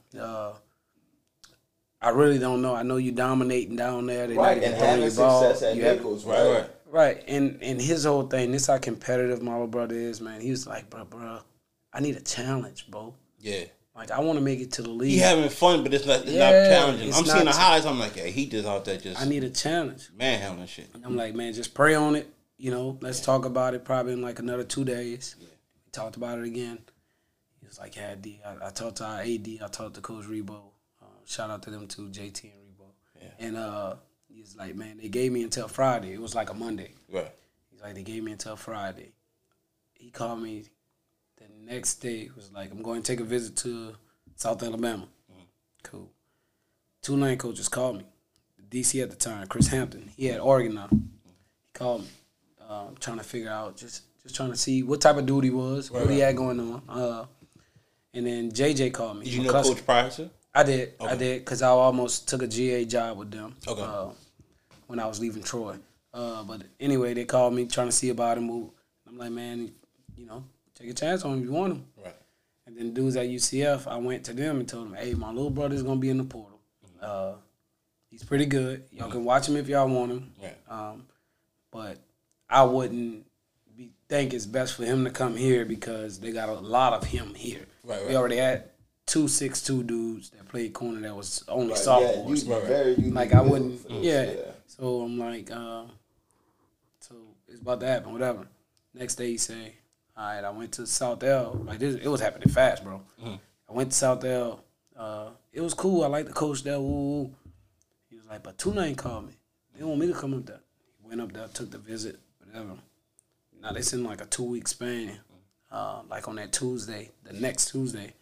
I really don't know. I know you dominating down there. They Right, like and to throw having you ball. success at You have- Nichols, Right. Right, and his whole thing, this how competitive my little brother is, man. He was like, bro, I need a challenge, bro. Yeah. Like, I want to make it to the league. He having fun, but it's not Yeah, challenging. it's I'm not seeing the ch- highs. I'm like, hey, he just out there just I need a challenge. manhandling shit. And I'm like, man, just pray on it. You know, let's talk about it probably in like another 2 days. We talked about it again. He was like, yeah, D. I talked to our AD. I talked to Coach Rebo. Shout out to them too, JT and Rebo. Yeah. And he was like, man, they gave me until Friday. It was like a Monday. Right. He's like, they gave me until Friday. He called me the next day. He was like, I'm going to take a visit to South Alabama. Cool. 2 line coaches called me. The DC at the time, Chris Hampton. He had Oregon now. He called me, trying to figure out, just trying to see what type of dude he was, what he had going on. And then JJ called me. Did you know Coach prior to? I did. Okay. I did because I almost took a GA job with them. Okay. When I was leaving Troy. But anyway, they called me trying to see about him. I'm like, man, you know, take a chance on him if you want him. Right. And then dudes at UCF, I went to them and told them, hey, my little brother's going to be in the portal. He's pretty good. Y'all can watch him if y'all want him. Right. But I wouldn't think it's best for him to come here because they got a lot of him here. Right. We already had 2 6'2" dudes that played corner that was only Right, sophomores. yeah, very unique Like, I build wouldn't, for this, yeah. So I'm like, so it's about to happen, whatever. Next day he say, all right, I went to South L. Like, it was happening fast, bro. I went to South L. It was cool. I liked the coach there. Woo. He was like, but Tulane called me. They want me to come up there. He went up there, took the visit, whatever. Now they sent like a 2-week span. Like on that Tuesday, the next Tuesday,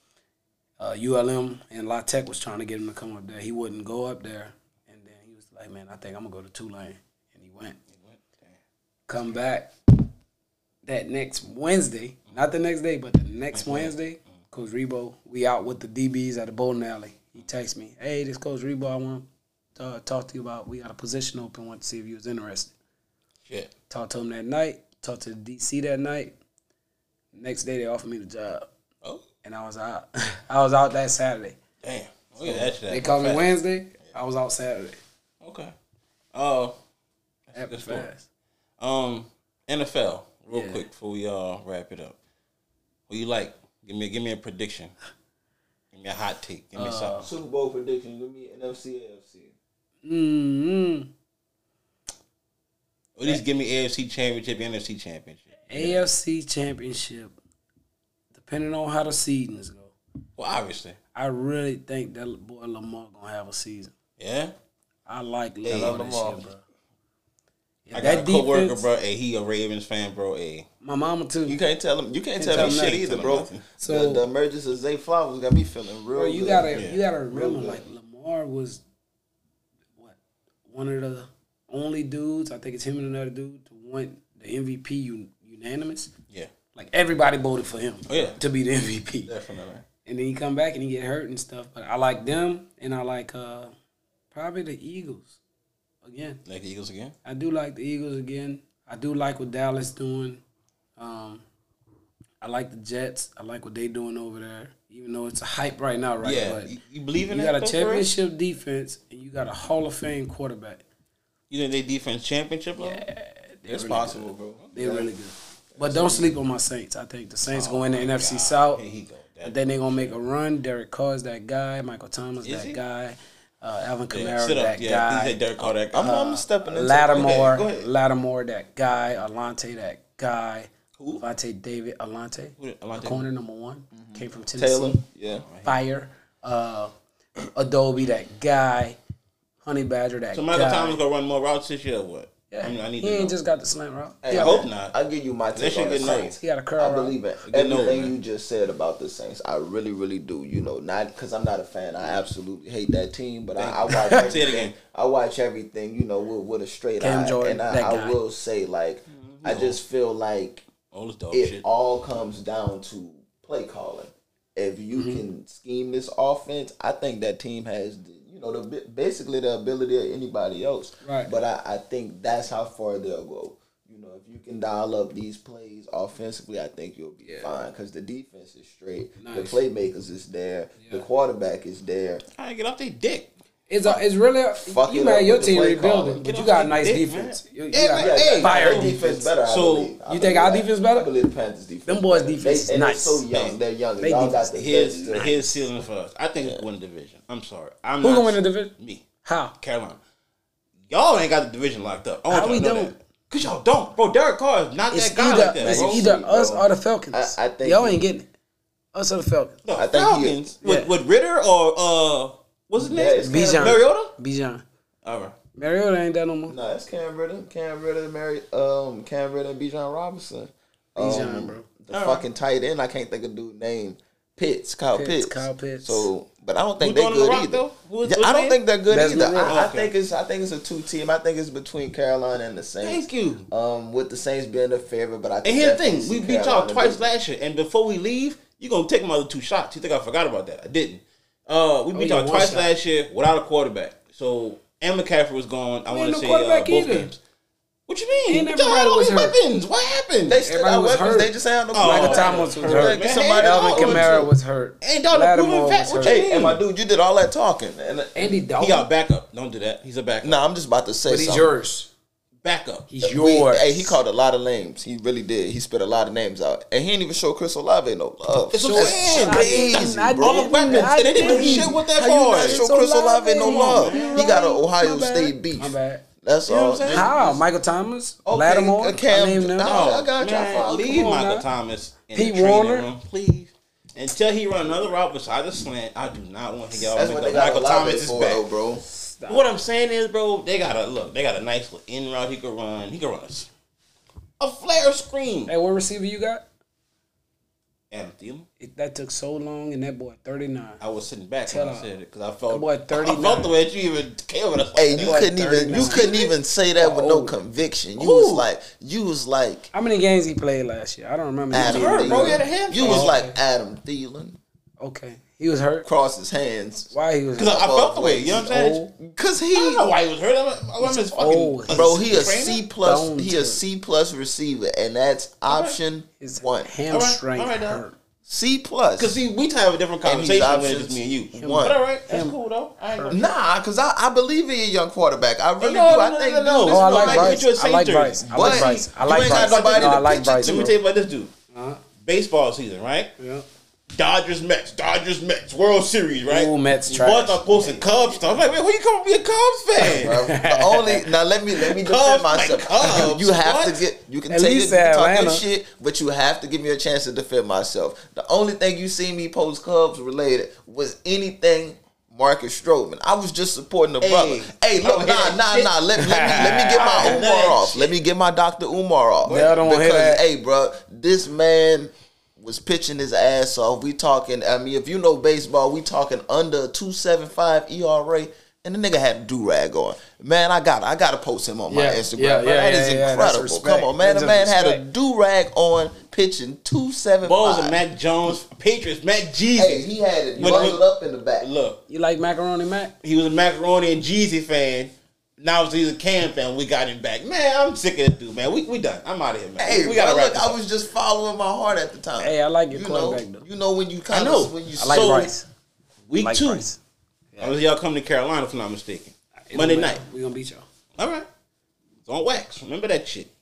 ULM and La Tech was trying to get him to come up there. He wouldn't go up there. And then he was like, man, I think I'm going to go to Tulane. And he went. Come back that next Wednesday, not the next day, but the next Wednesday, Coach Rebo, we out with the DBs at the bowling alley. He texts me, hey, this Coach Rebo I want to talk to you about. We got a position open, want to see if you was interested. Shit. Talked to him that night, talked to the DC that night. Next day they offered me the job. Oh. And I was out. I was out that Saturday. Damn. Oh, yeah, that's that. They called me Wednesday. I was out Saturday. Okay. Happened fast. NFL, real Yeah. quick before we wrap it up. Who you like? Give me a prediction. Give me a hot take. Give me something. Super Bowl prediction. Give me NFC, AFC. Mm-hmm. At least give me AFC Championship, NFC Championship. AFC Championship, depending on how the seasons go. Well, obviously. I really think that boy Lamar going to have a season. Yeah? I like Hey, Lamar this Lamar. year, bro. I that got a coworker, defense- bro. Hey, he a Ravens fan, bro. Hey. My mama, too. You can't tell him. You can't tell tell me him shit nothing. either, Tell him bro. nothing. So- the emergence of Zay Flowers got me feeling real. Bro, you good. gotta remember, good. like Lamar was one of the only dudes. I think it's him and another dude to win the MVP unanimous. Yeah. Like everybody voted for him. Oh, yeah. To be the MVP. Definitely. And then he come back and he get hurt and stuff. But I like them, and I like probably the Eagles again. Like the Eagles again? I do like the Eagles again. I do like what Dallas doing. I like the Jets. I like what they doing over there. Even though it's a hype right now, right? Yeah. But You believe in you that? got a though, for real? championship defense and you got a Hall of Fame quarterback. You think they defense championship level? Yeah, they're It's really possible, good. bro. They're really good. But don't sleep on my Saints. I think the Saints go in the NFC South. Here he go. And then they're going to make a run. Derek Carr's that guy. Michael Thomas, that guy. Alvin Kamara, that guy. He said Derek Carr, that guy. I'm stepping into Lattimore, Go ahead. Lattimore, that guy. Alante, that guy. Who? Alante David, Alante. Alante? Corner number 1. Came from Tennessee. Taylor. Yeah. Fire. Adobe, that guy. Honey Badger, that So guy. Michael Thomas gonna run more routes this year or what? Yeah. I need he to ain't know. just got the slant route. Hey, I hope not. I'll give you my That take shit on the get Saints. nice. He got a curl I route. believe it. Good note, Everything man. you just said about the Saints, I really, really do. You know, not because I'm not a fan. I absolutely hate that team, but I watch Say it everything. again. I watch everything. You know, with a straight Cam eye. Jordan, and that I guy. will say, like, I just feel like All this dog it shit. all comes down to play calling. If you can scheme this offense, I think that team has, basically the ability of anybody else. Right. But I think that's how far they'll go. You know, if you can dial up these plays offensively, I think you'll be fine because the defense is straight, the playmakers is there, the quarterback is there. I get off their dick. It's really Fuck you it mad up your with the team play rebuilding, calling. but Get you off got their nice dick, defense. man. You Yeah, got man, hey, fire Our defense. better. So, you think our defense better? I believe the Panthers defense. Them boys' better. defense They, is and nice. They're so young. They're young. They Y'all defense got the Here's best. his ceiling for us. I think we win the division. I'm sorry. I'm Who not gonna win the division? Me. How? Carolina. Y'all ain't got the division locked up. I want How y'all we to know don't? that. Cause y'all don't, bro. Derek Carr is not It's that guy either like that. it's Bro. either Bro. us or the Falcons. I think y'all he- ain't getting it. Us or the Falcons. No, I think Falcons Yeah. with Ritter or what's his Yeah, name? it's Bijan. Mariota. Bijan. All right. Mariota ain't that no more. No, it's Cam Ritter, Cam Ritter, and Bijan Robinson. Bijan, bro. The fucking tight end. I can't think of dude's name. Kyle Pitts. Kyle Pitts. So, but I don't think Who's they're on the good rock, either. though? Who's I don't name? think they're good Desmond either. Ridder. I Okay. think it's a 2-team. I think it's between Carolina and the Saints. Thank you. With the Saints being the favorite, but I think And here's the definitely thing: we see beat y'all Carolina twice beat- last year, and before we leave, you gonna take my other 2 shots. You think I forgot about that? I didn't. We beat yeah, y'all one twice shot. last year without a quarterback. So and McCaffrey was gone. I We want ain't to no say quarterback both either. games. What you mean? Ain't But y'all had everybody all was these hurt. weapons. What happened? They still Everybody got was weapons. hurt. They just ain't no Oh, Michael man. Thomas was Hurt, hurt. Get man. somebody Alvin else. Kamara was hurt. Ain't y'all a Lattimore proven vet? was What hurt. you Hey, mean? and my dude, you did all that talking. And Andy Dalton. He got backup. Don't do that. He's a backup. I'm just about to say but he's something. yours. Backup. He's yours. Hey, he called a lot of names. He really did. He spit a lot of names out, and he didn't even show Chris Olave no love. It's what I'm saying. crazy, I bro. All the weapons, and they didn't do shit with that How you not boy. show Chris Olave no love? man. He got an My Ohio bad. State beef. My bad. That's You know all. what I'm saying? How? Michael Thomas? Okay, Lattimore? Cam- I named them. No. I got y'all Man, fouled. leave Come on Michael now. Thomas in Pete the training Warner. room, please. Until he run another route beside the slant, I do not want to get That's off what the they got Michael Olave Thomas is for, back. though, bro. What I'm saying is, bro, they got a nice little in route he could run. He could run a flare screen. Hey, what receiver you got? Adam Thielen. That took so long, and that boy 39. I was sitting back Tell when I her. said it because I felt That boy I 39. felt the way that you even came with us. Hey, like you that. couldn't even say that with no Oh. conviction. You Who? was like How many games he played last year? I don't remember. Adam He was hurt, bro. He Thielen. had a hamstring. You was Oh, like Adam Thielen. Okay, he was hurt. Cross his hands. Why he was Because hurt? I felt the way. You know what I'm saying? Old. Cause I don't know he, why he was hurt. I'm his old. fucking bro, he a trainer. C plus. Bones He a hurt. C plus receiver, and that's option His 1. hamstring All right, dog. hurt. C plus. Because see, we have a different And he's conversation when it's options just me and you. one. But all right, that's cool though. I ain't gonna. Nah, cause I believe in a young quarterback. I really No, do. no, I no, think no, no. dude, Oh, I this like is Bryce. Bryce. Get you a I like Saints Bryce. I like But Bryce. I you like ain't got Bryce. nobody No, to I like pitch it Bryce. to. Let me tell you about this dude. Uh-huh. Baseball season, right? Yeah. Dodgers, Mets, World Series, right? Ooh, Mets Boys trash. are posting Cubs stuff. I'm like, man, where you come from? Be a Cubs fan? Bro, the only now let me defend Cubs, myself. like Cubs, You have what? to get you can At take it, least you can at talk your Atlanta. shit, but you have to give me a chance to defend myself. The only thing you see me post Cubs related was anything Marcus Stroman. I was just supporting the brother. Hey, look, nah. Let me get my Umar off. Let me get my Dr. Umar off. They don't wanna hear Because that. hey, bro, this man was pitching his ass off. We talking, I mean, if you know baseball, we talking under a 2.75 ERA. And the nigga had a do-rag on. Man, I gotta post him on my Yeah, Instagram. yeah, Man, yeah, that is yeah, that's incredible. respect. Come on, man. That's The man had a respect. do-rag on pitching 2.75. Balls of Mac Jones, Patriots, Mac Jesus. Hey, he had it When- bundled up in the back. Look, You like Macaroni Mac? he was a Macaroni and Jeezy fan. Now he's a Cam fan. We got him back. Man, I'm sick of this dude, man. We done. I'm out of here, man. Hey, we bro, gotta wrap look, this I up. was just following my heart at the time. Hey, I like your you quarterback, know, though. you know when you kind I know. of when you I like So- Bryce. Week I like 2. Bryce. I was y'all coming to Carolina, if I'm not mistaken. It Monday don't night. matter. We gonna beat y'all. All right. It's on wax. Remember that shit.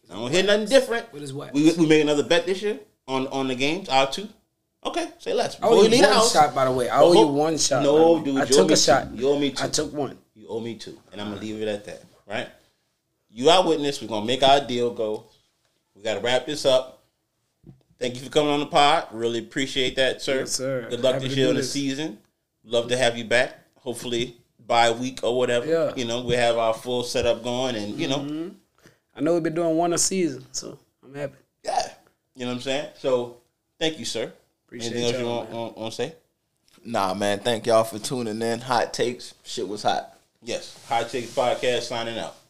I don't hear nothing different. What is what? We make another bet this year on the games. Our 2. Okay, say less. I owe you one shot, by the way. I owe you one shot. No, dude. I took a shot. You owe me 2. I took one. You owe me 2. And I'm going to leave it at that. Right? You our witness. We're going to make our deal go. We got to wrap this up. Thank you for coming on the pod. Really appreciate that, sir. Yes, sir. Good luck this year in the season. Love to have you back. Hopefully by a week or whatever. Yeah. You know, we have our full setup going and, you know. I know we've been doing one a season, so I'm happy. Yeah. You know what I'm saying? So, thank you, sir. Appreciate Anything else you y'all, want to say? Nah, man. Thank y'all for tuning in. Hot takes. Shit was hot. Yes. High Takes Podcast signing out.